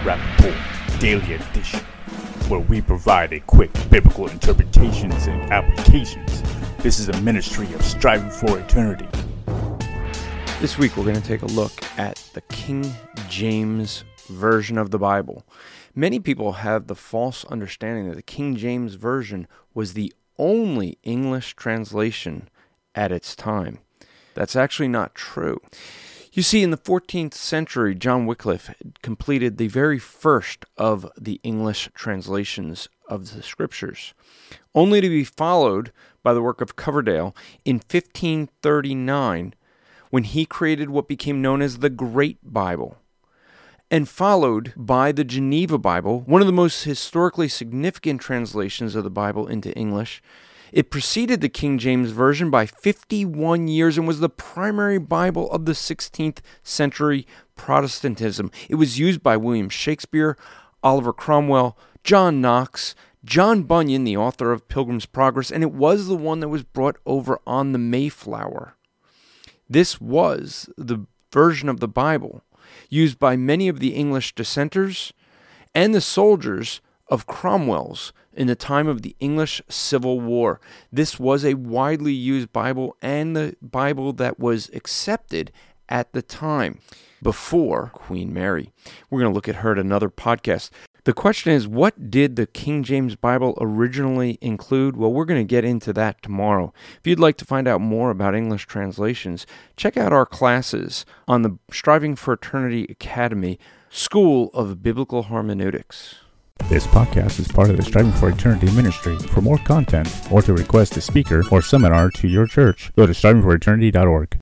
Rappaport Daily Edition, where we provide a quick biblical interpretations and applications. This is a ministry of striving for eternity. This week we're going to take a look at the King James Version of the Bible. Many people have the false understanding that the King James Version was the only English translation at its time. That's actually not true. You see, in the 14th century, John Wycliffe completed the very first of the English translations of the Scriptures, only to be followed by the work of Coverdale in 1539, when he created what became known as the Great Bible, and followed by the Geneva Bible, one of the most historically significant translations of the Bible into English. It preceded the King James Version by 51 years and was the primary Bible of the 16th century Protestantism. It was used by William Shakespeare, Oliver Cromwell, John Knox, John Bunyan, the author of Pilgrim's Progress, and it was the one that was brought over on the Mayflower. This was the version of the Bible used by many of the English dissenters and the soldiers of Cromwell's in the time of the English Civil War. This was a widely used Bible and the Bible that was accepted at the time before Queen Mary. We're going to look at her at another podcast. The question is, what did the King James Bible originally include? Well, we're going to get into that tomorrow. If you'd like to find out more about English translations, check out our classes on the Striving for Eternity Academy School of Biblical Hermeneutics. This podcast is part of the Striving for Eternity ministry. For more content or to request a speaker or seminar to your church, go to strivingforeternity.org.